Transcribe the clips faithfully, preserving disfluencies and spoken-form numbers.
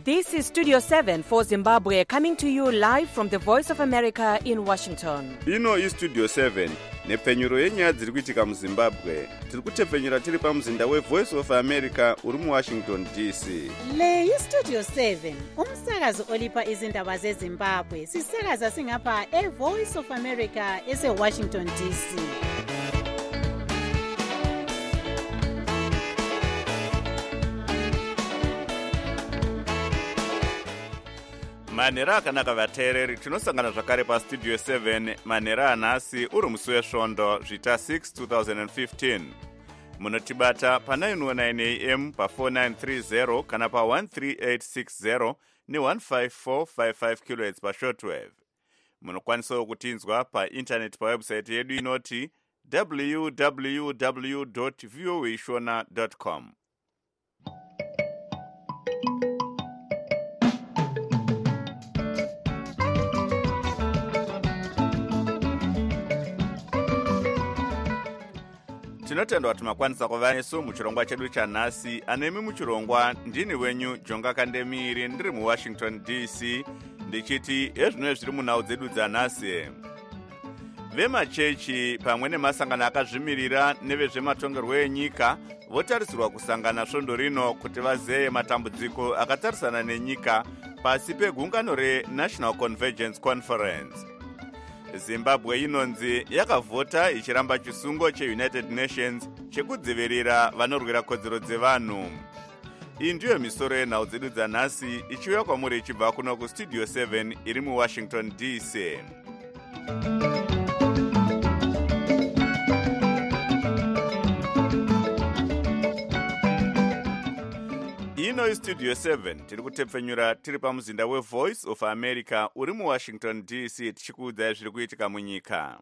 This is Studio seven for Zimbabwe, coming to you live from the Voice of America in Washington. Ino is Studio seven, nepfenyuro yenyaya dziri kuitika muZimbabwe. Tiri kutepfenyura tiri pamuzinda weVoice of America uri muWashington D C. Le iStudio seven, umsakazo olipa izindaba zeZimbabwe. Sisakaza singapha eVoice of America eseWashington D C. Manhero akanaka vateereri, tinosangana zvakare paStudio seven manhero anhasi uri musi wesvondo zvita six two thousand fifteen. Munotibata pa nine oh nine a m pa four nine three zero kana pa one three eight six zero ne one five four five five kilohertz pa shortwave. Munokwanisawo kutinzwa pa internet pa website yedu inoti w w w dot voa shona dot com. Tinotenda kuti makwanisa kuva nesu muchirongwa chedu chanhasi. Anemi muchirongwa ndini wenyu Jonga Kandemiri, ndiri muWashington D C, ndichiti ezvino zviri munhau dzedu dzanhasi. Vemachechi pamwe nemasangano akazvimirira nevezvematongerwo enyika votarisirwa kusangana svondo rino kuti vazeye matambudziko akatarisana nenyika pasi pegungano reNational Convergence Conference. Zimbabwe inonzi yakavhota ichiramba chisungo cheUnited Nations chekudzivirira vanorwira kodzero dzevanhu. Iyi ndiyo misoro yenhau dzedu dzanhasi ichiuya kwamuri ichibva kuno kuStudio seven iri muWashington D C. Ino iStudio seven tiri kutepfenyura tiri pamuzinda weVoice of America uri muWashington D C tichikuudzai zviri kuitika munyika.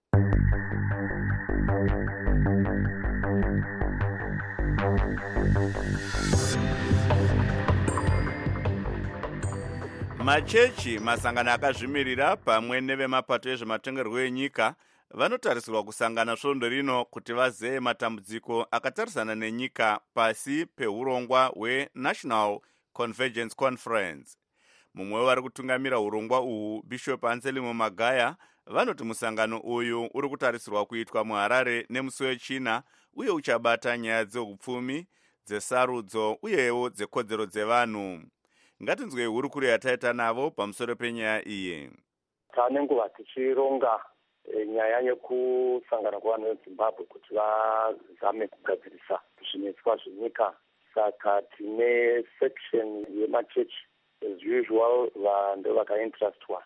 Machechi, masangano akazvimirira pamwe nevemapato ezvematongerwo enyika vanotarisirwa kusangana svondo rino kuti vazeye matambudziko akatarisana nenyika pasi peurongwa hweNational Convergence Conference. Mumwe vari kutungamira urongwa uhu, Bishop Anselmo Magaya, vanoti musangano uyu uri kutarisirwa kuitwa muHarare nemusi wechina uye uchabata nyaya dzeupfumi, dzesarudzo uyewo dzekodzero dzevanhu. Ngatinzwei hurukuro yataita navo pamusoro penyaya iyi. Tane nguva tichironga nyaya yekusangana kwavanhu veZimbabwe kuti vazame kugadzirisa zvinetswa zvenyika. Saka tine section yemachechi as usual vanhu vakainterestwa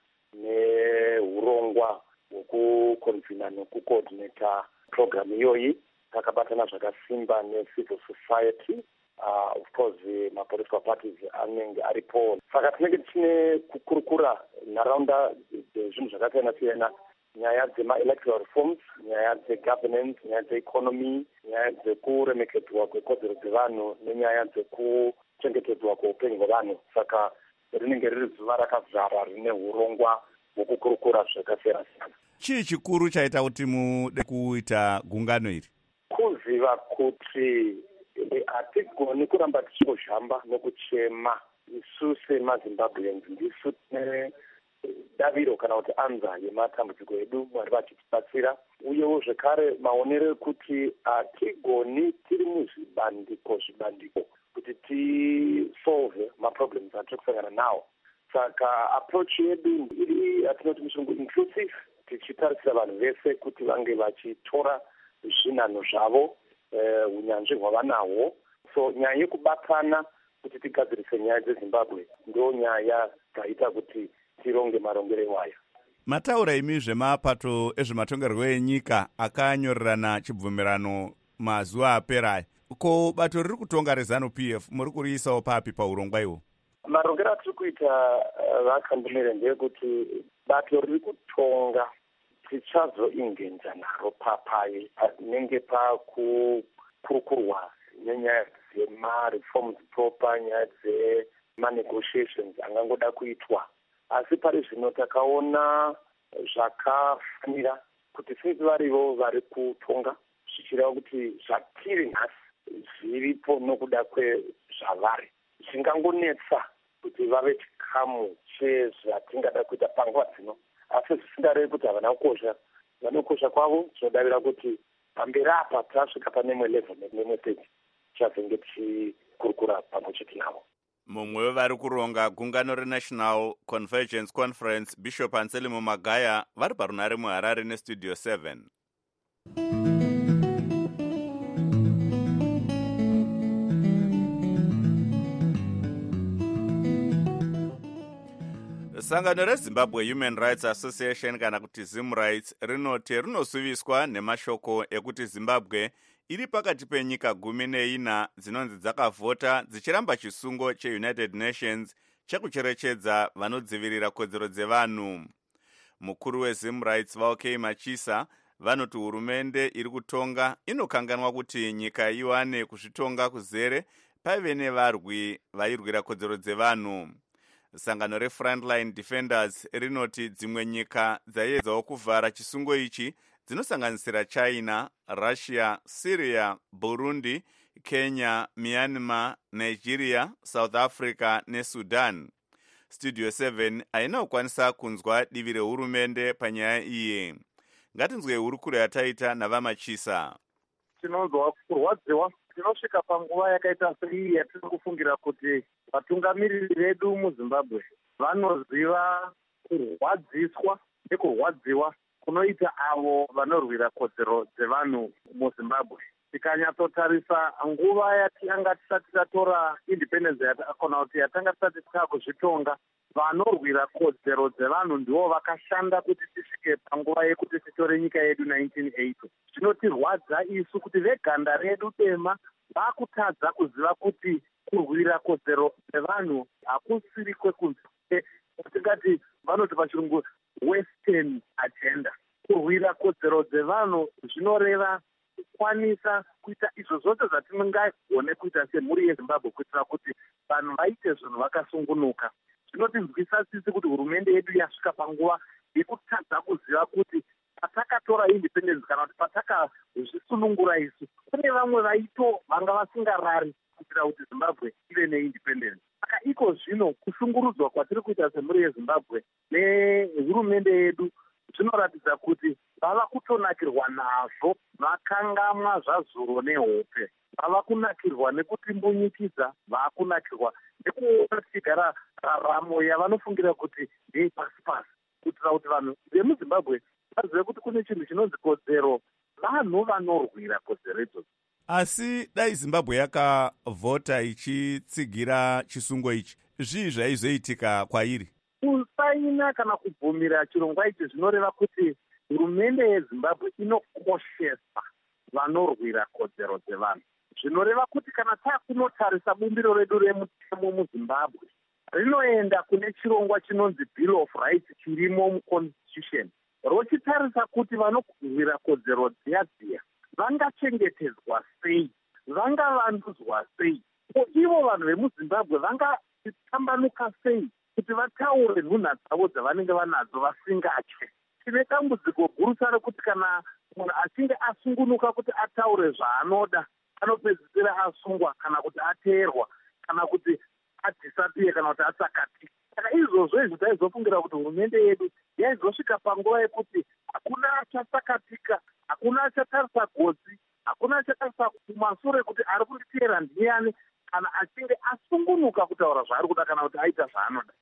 neurongwa hwekukonvina nekucoordinata program iyoyi. Takabatana zvakasimba necivil society. Uh, of course uh, mapolitical parties anenge aripo. Saka tinenge tine kukurukura nharaunda zvinhu zvakasiyana siyana, nyaya dzema-electoral reforms, nyaya dzegovernance, nyaya dzeeconomy, nyaya dzekuremekedzwa kwekodzero dzevanhu nenyaya dzekuchengetedzwa kweupenyu hwevanhu. Saka rinenge riri zuva rakazara rine urongwa hwokukurukura zvakasiyana siyana. Chii chikuru chaita kuti mude kuita gungano iri? Kuziva kuti hatigoni kuramba tichingozhamba nokuchema. Isu semaZimbabweans ndisu tine daviro kana kuti anza yematambudziko edu, Mwari vachitibatsira. Uyewo zvekare maonero ekuti hatigoni tiri muzvibandiko zvibandiko kuti tisolve maproblems atiri kusangana nawo. Saka approach yedu iri atinoti muchirungu inclusive, tichitarisira vanhu vese kuti vange vachitora zvinhanho zvavo, unyanzvi hwavanahwo. So nyaya yekubatana kuti tigadzirise nyaya dzeZimbabwe ndo nyaya dzaita kuti tironge marongere waya. Mataura imi zvemapato ezvematongerwo enyika akanyorerana chibvumirano mazuva apera. Ko bato riri kutonga reZANU P F muri kuriisawo papi paurongwa ihwo? Marongere atiri kuita vakandimire ndeyekuti bato riri kutonga tichazoingenza naro papaye panenge pakukurukurwa nenyaya dzema-reforms proper, nyaya dzema-negotiations angangoda kuitwa. Asi pari zvino takaona zvakafanira kuti since varivo vari kutonga zvichireva kuti zvatiri nhasi zviripo nokuda kwezvavari. Zvingangonetsa kuti vave chikamu chezvatingada kuita panguva dzino, asi zvisingarevi kuti havana kukosha. Vanokosha kwavo tinodavira kuti pamberi apa tasvika pane imwe level nemwe stage tichazenge tichikurukura pamwe chete navo. Mumwe wevari kuronga gungano reNational Convergence Conference, Bishop Anselmo Magaya, vari parunare muHarare neStudio seven. Sangano reZimbabwe Human Rights Association kana kuti ZimRights rinoti rinosuviswa nemashoko ekuti Zimbabwe iri pakati penyika gumi neina dzinonzi dzakavhota dzichiramba chisungo cheUnited Nations chekucherechedza vanodzivirira kodzero dzevanhu. Mukuru weZimRights vaokei Machisa vanoti hurumende iri kutonga inokanganwa kuti nyika iwane kuzvitonga kuzere paive nevarwi vairwira kodzero dzevanhu. Sangano reFrontline Defenders rinoti dzimwe nyika dzaedzawo kuvhara chisungo ichi dzinosanganisira China, Russia, Syria, Burundi, Kenya, Myanmar, Nigeria, South Africa neSudan. Studio seven haina kukwanisa kunzwa divi rehurumende panyaya iyi. Ngatinzwe hurukuro yataita navaMachisa. Tinonzwa kurwadziwa, tinosvika panguva yakaita sei yatiri kufungira kuti vatungamiriri vedu muZimbabwe vanoziva kurwadziswa nekurwadziwa kunoita avo vanorwira kodzero dzevanhu muZimbabwe. Tikanyatsotarisa nguva yatanga tisati tatora independence yatakona kuti yatanga tisati takuzvitonga, vanorwira kodzero dzevanhu ndivo vakashanda kuti tisvike panguva yekuti titore nyika yedu nineteen eighty. Zvinotirwadza isu kuti veganda redu dema vakutadza kuziva kuti kurwira kodzero dzevanhu hakusiri kwekunze, tingati vanoti pachirungu western agenda. Kurwira kodzero dzevanhu zvinoreva kukwanisa kuita izvo zvose zvatingagone kuita semhuri yeZimbabwe kuitira kuti vanhu vaite zvinhu vakasungunuka. Zvinotinzwisa sisi kuti hurumende yedu yasvika panguva yekutadza kuziva kuti patakatora independence kana kuti patakazvisunungura isu kune vamwe vaito vanga vasingarari kuitira kuti Zimbabwe ive neindependence. Saka iko zvino kushungurudzwa kwatiri kuita semhuri yeZimbabwe nehurumende yedu zvinoratidza kuti vava kutonakirwa nazvo vakangamwa zvazuro nehope. Vava kunakirwa nekutimbonyikidza, vava kunakirwa nekuona tichigara raramo yavanofungira kuti ndei pasi pasi, kuitira kuti vanhu vemuZimbabwe vazive kuti kune chinhu chinonzi kodzero, vanhu vanorwira kodzero idzodzo. Asi dai Zimbabwe yakavhota ichitsigira chisungo ichi, zvii zvaizoitika kwairi? Kusaina kana kubvumira chirongwa ichi zvinoreva kuti hurumende yeZimbabwe inokoshesa vanorwira kodzero dzevanhu. Zvinoreva kuti kana takunotarisa bumbiro redu remutemo muZimbabwe rinoenda kune chirongwa chinonzi Bill of Rights chirimo muconstitution, rochitarisa kuti vanorwira kodzero dziya dziya vangachengetedzwa sei, vangavandudzwa sei, ko ivo vanhu vemuZimbabwe vangatambanuka sei kuti vataure nhunha dzavo dzavanenge vanadzo vasingatye. Tine dambudziko guru rekuti kana munhu achinge asungunuka kuti ataure zvaanoda anopedzisira asungwa kana kuti ateerwa kana kuti adhisapiye kana kuti atsakatika. Saka izvozvo izvi taizofungira kuti hurumende yedu yaizosvika panguva yekuti hakuna achatsakatika, hakuna achatarisa gotsi, hakuna achatarisa kumashure kuti ari kunditeera ndiani kana achinge asungunuka kutaura zvaari kuda kana kuti aita zvaanoda.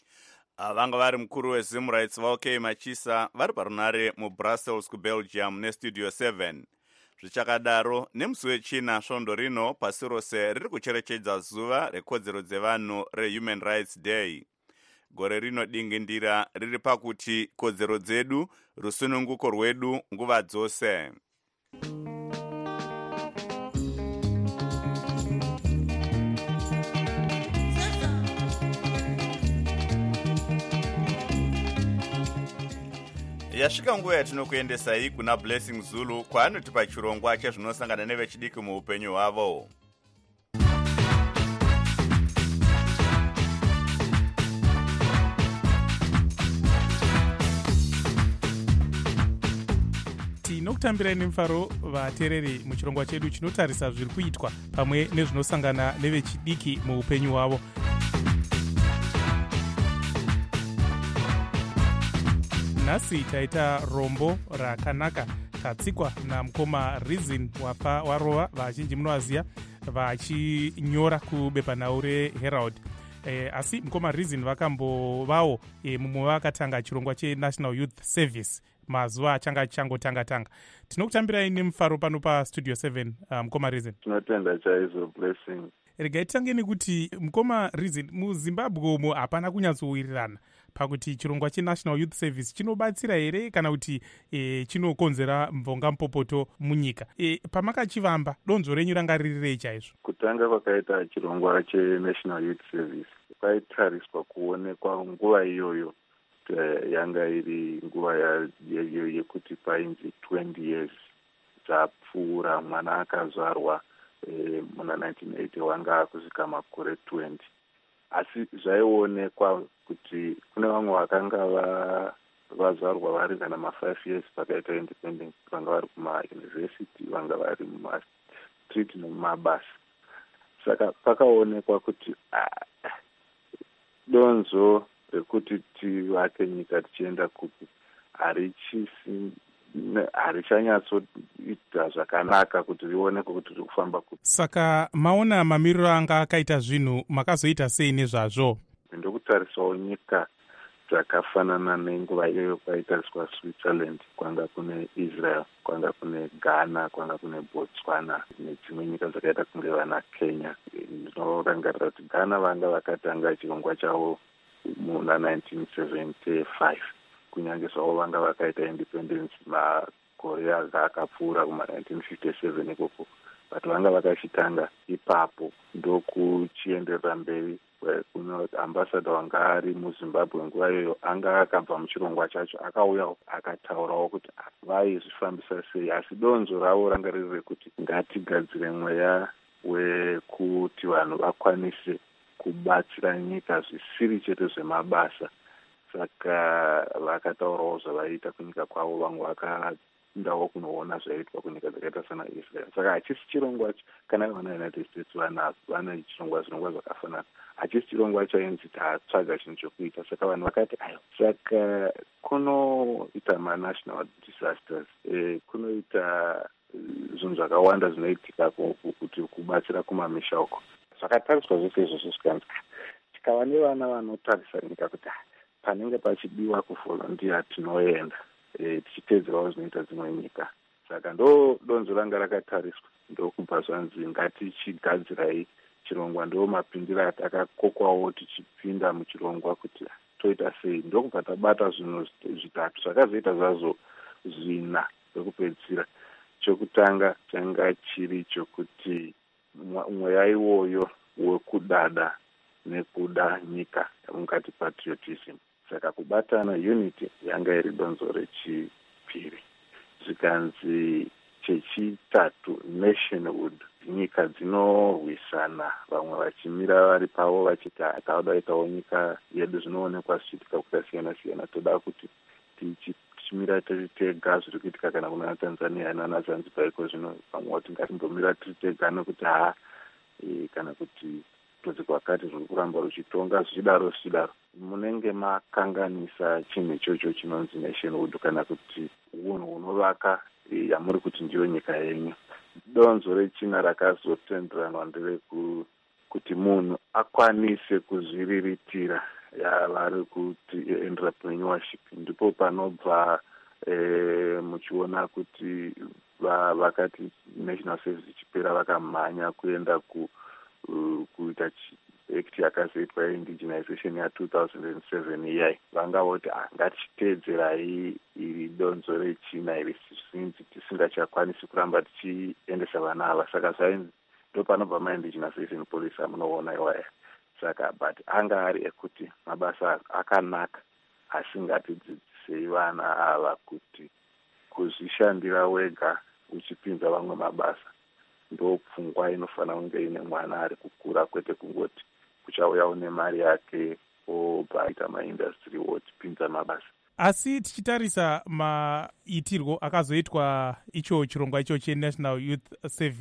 Vanga vari mukuru weZimRights vaokei Machisa vari parunare muBrussels kuBelgium neStudio seven. Zvichakadaro nemusi wechina svondo rino pasi rose riri kucherechedza zuva rekodzero dzevanhu reHuman Rights Day. Gore rino dingindira riri pakuti kodzero dzedu, rusununguko rwedu nguva dzose. Yasvika nguva yatinokuendesai kuna Blessing Zulu kwaanotipa chirongwa chezvinosangana nevechidiki muupenyu hwavo. Tinokutambirai nemufaro vateereri muchirongwa chedu chinotarisa zviri kuitwa pamwe nezvinosangana nevechidiki muupenyu hwavo. nhasi taita rombo rakanaka tatsikwa namukoma Reason wafa warova, vazhinji munovaziva vachinyora kubepanhau reHerald. E, asi mukoma Reason vakambovawo e, mumwe vakatanga chirongwa cheNational Youth Service mazuva achanga changotanga tanga. Tinokutambirai nemufaro pano pastudio seven. uh, mukoma Reason. Tinotenda chaizvo Blessing. Regai tangeni kuti mukoma Reason, muZimbabwe umo hapana kunyatsowirirana pakuti chirongwa cheNational Youth Service chinobatsira here kana kuti e, chinokonzera mvonga mupopoto munyika. E, pamakachivamba donzvo renyu ranga ririrei chaizvo? Kutanga kwakaita chirongwa cheNational Youth Service kwaitariswa kuonekwa nguva iyoyo yanga iri nguva yekuti painzi twenty years dzapfuura mwana akazvarwa e, muna nineteen eighty wanga kusvika makore twenty. Asi zvaionekwa kuti kune vamwe vakanga va vazvarwa vari kana ma-five years pakaita independence, vanga vari kumayunivhesiti, vanga vari mumastreet nemumabasa. Saka pakaonekwa kuti ah, donzo rekuti tivake nyika tichienda kupi harichisi harichanyatsoita zvakanaka kuti rionekwe kuti riri kufamba kupi. Saka maona mamiriro anga akaita zvinhu makazoita sei nezvazvo? Ndokutarisawo nyika dzakafanana nenguva iyoyo kwaitariswa Switzerland, kwanga kune Israel, kwanga kune Ghana, kwanga kune Botswana nedzimwe nyika dzakaita kunge vana Kenya. Ndinorangarira kuti Ghana vanga vakatanga chirongwa chavo muna nineteen seventy-five, kunyange zvavo vanga vakaita independence makore akapfuura kuma nineteen fifty-seven ikoko, but vanga vakachitanga ipapo ndokuchienderera mberi. Kuno ambassador wanga ari muZimbabwe nguva iyoyo anga akabva muchirongwa chacho, akauya akataurawo kuti vaizvifambisa sei, asi donzo ravo ranga riri rekuti ngatigadzire mweya wekuti vanhu vakwanise kubatsira nyika zvisiri chete zvemabasa. Saka vakataurawo zvavaiita kunyika kwavo, vamwe vakaendawo kunoona zvaiitwa kunyika dzakaita sana Israel. Saka hachisi chirongwa kana vana United States vana vana chirongwa zvirongwa zvakafanana, hachisi chirongwa chainzi tatsvaga chinhu chokuita. Saka vanhu vakati ayo, saka kunoita manational disasters, e, kunoita zvinhu zvakawanda zvinoitika kuti kubatsira kumamisha uko. Zvakatariswa zvese izvozvo zvikanzi tikava nevana vanotarisa nyika kuti panenge pachidiwa kuvolontiya tinoenda, e, tichiteedzerawo zvinoita dzimwe nyika. Saka ndo donzo ranga rakatariswa, ndokubva zvanzi ngatichigadzirai chirongwa. Ndo mapindiro atakakokwawo tichipinda muchirongwa kuti toita sei. Ndokubva tabata zvinhu zvitatu zvakazoita zvazvo zvina zvekupedzisira. Chokutanga changa chiri chokuti mweya iwoyo wekudada nekuda nyika, ungati patriotism. Saka kubatana, unity, yanga iri donzo rechipiri. Zvikanzi chechitatu nationhood, nyika dzinorwisana, vamwe vachimira vari pavo vachiti tauda itawo nyika yedu, zvinoonekwa zvichiitika kwakasiyana siyana. Toda kuti tichimira tiri tega zviri kuitika kana kuna Tanzania nana Zanzibar iko zvino, vamwe vati ngatimbomira tiri tega nekuti ha e, kana kuti rudzi kwakati rwuri kuramba ruchitonga zvichidaro zvichidaro. Munenge makanganisa chinhu ichocho chinonzi nationhood kana kuti unhu hunovaka yamuri kuti ndiyo nyika yenyu. Donzo rechina rakazotenderanwa nderekuti munhu akwanise kuzviriritira, yavari kuti entrepreneurship. Ndipo panobva e, muchiona kuti va, vakati national service ichipera vakamhanya kuenda ku uh, kuita act yakazoitwa indigenization ya two thousand seven iyai. Vanga voti ngatichiteedzerai iri donzo rechina iri sinzi tisingachakwanisi kuramba tichiendesa vana ava. Saka zvainzi ndo panobva maindigenization policy amunoona iwaya. Saka but anga ari ekuti mabasa akanaka, asi ngatidzidzisei vana ava kuti kuzvishandira wega uchipinza vamwe mabasa ndo pfungwa inofanira kunge ine mwana ari kukura, kwete kungoti kuchauya une mari yake obva aita maindastry otipinza mabasa. Asi tichitarisa maitirwo akazoitwa icho chirongwa icho cheNational Youth Service,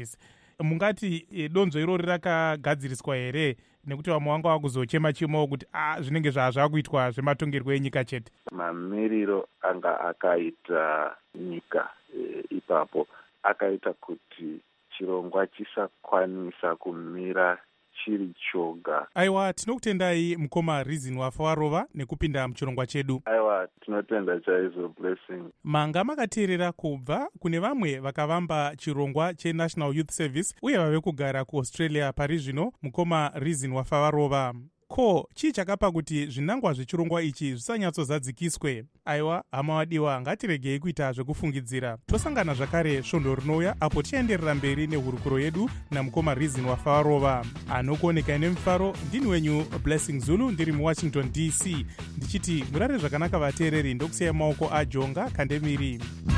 mungati e, donzo irori rakagadziriswa here, nekuti vamwe vanga vakuzochema chemawo kuti ah, zvinenge zvazvakuitwa zvematongerwo enyika chete? Mamiriro anga akaita nyika e, ipapo akaita kuti chirongwa chisakwanisa kumira chiri choga. Aiwa, tinokutendai mukoma Reason wafa warova nekupinda muchirongwa chedu. Aiwa, tinotenda chaizvo Blessing. Manga makateerera kubva kune vamwe vakavamba chirongwa cheNational Youth Service uye vave kugara kuAustralia pari zvino, mukoma Reason wafa warova. Ko, chii chakapa kuti zvinangwa zvechirongwa ichi zvisanyatsozadzikiswe? Aiwa, hama wadiwa, ngatiregei kuita zvekufungidzira. Tosangana zvakare svondo rinouya apo tienderera mberi nehurukuro yedu namukoma Reason wafa warova. Anokuoneka nemufaro ndini wenyu Blessing Zulu, ndiri muWashington D C, ndichiti murare zvakanaka vateereri, ndokusiyai maoko aJonga Kandemiri.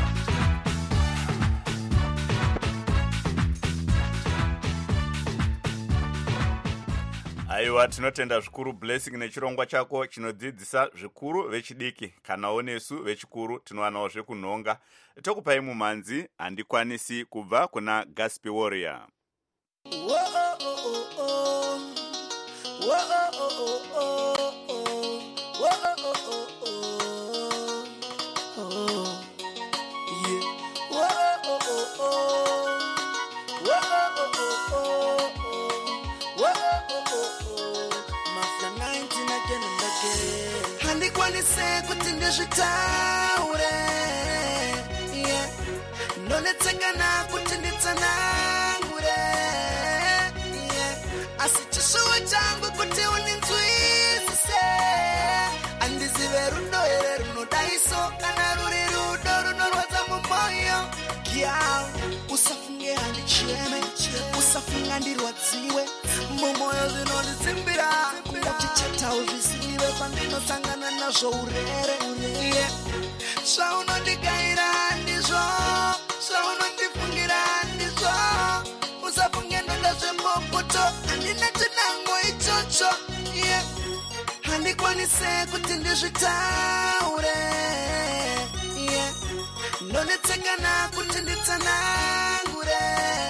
Aiwa, tinotenda zvikuru Blessing nechirongwa chako chinodzidzisa zvikuru vechidiki, kanawo nesu vechikuru tinowanawo zvekunhonga. Tokupai mumanzi handikwanisi kubva kuna Gospel Warrior. Handikwanise kuti ndizvitaure, yeah. Ndonetsekana kuti nditsanangure, yeah. Asi chishuwa changu kuti uninzwisise, andizive rudo here runodaiso kana ruri rudo runorwadza mumwoyo. Girl, usafunge handicheme, usafunga ndirwadziwe, mumwoyo zvinondidzimbira kuti chetauzvisive pandinosangana nazvo urere, yeah. Zvaunondigaira ndizvo, zvaunondifungira ndizvo, usafunge ndonda zvembopoto, handina chinango ichocho, yeah. Handikwanise kuti ndizvitaure, yeah. Ndonetsekana kuti nditsanangure,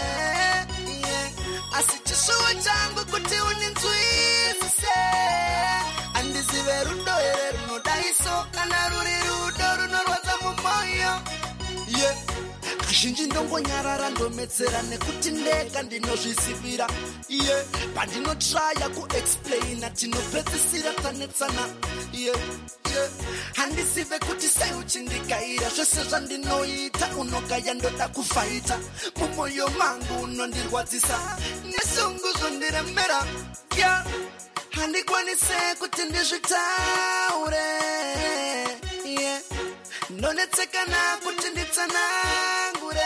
yeah. Asi chishuwa changu kuti uninzwisise, andizive rudo here runodaiso kana ruri rudo runorwadza mumwoyo, yeah. Kazhinji ndongonyarara ndometsera nekuti ndega ndinozvisivira, yeah. Pandinotraya kuexplaina tinopedzisira tanetsana, yeah, yeah. Handisive kuti sei uchindigaira zvese zvandinoita unogaya ndoda kufaita, mumwoyo mangu unondirwadzisa nesungu zvondiremera, yeah. Handikwanise kuti ndizvitaure, yeah. Ndonetsekana kuti nditsanangure,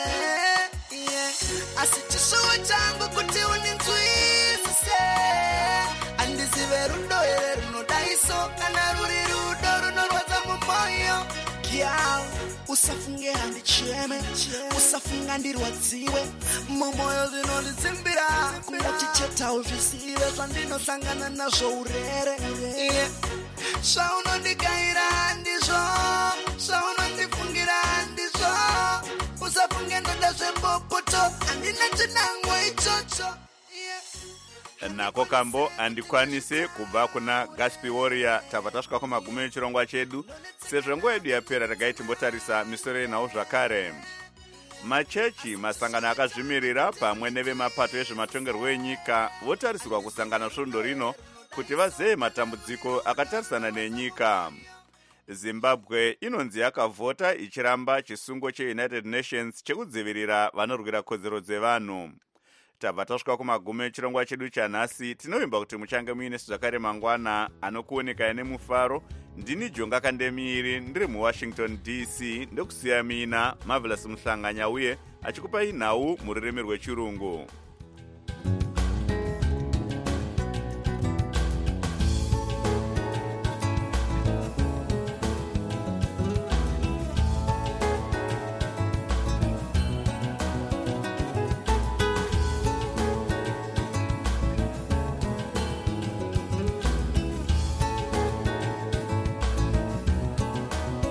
yeah. Asi chishuwa changu kuti uninzwisise, andizive rudo here runodaiso kana ruri rudo runorwadza mumwoyo. Girl, usafunge handicheme, usafunga ndirwadziwe, mumwoyo zvinondidzimbira kuti chetauzvisive zvandinosangana nazvo urere, yeah. Zvaunondigaira ndizvo, zvaunondifungira ndizvo, usafunge ndonda zvembopoto, handina chinango ichocho, yeah. Nako kambo handikwanise kubva kuna Gospel Warrior. Tabva tasvika kumagumi echirongwa chedu. Sezvo nguva yedu yapera, regai timbotarisa misoro yenhau zvakare. Machechi, masangano akazvimirira pamwe nevemapato ezvematongerwo enyika votarisirwa kusangana svondo rino kuti vazeye matambudziko akatarisana nenyika. Zimbabwe inonzi yakavhota ichiramba chisungo cheUnited Nations chekudzivirira vanorwira kodzero dzevanhu. Tabva tasvika kumagumi echirongwa chedu chanhasi. Tinovimba kuti muchange muine zvakare mangwana anokuoneka nemufaro. Ndini Jonga Kandemiri, ndiri muWashington D C, ndokusiya mina Marvelous Muhlanganya uye achikupai nhau mururimi rwechirungu.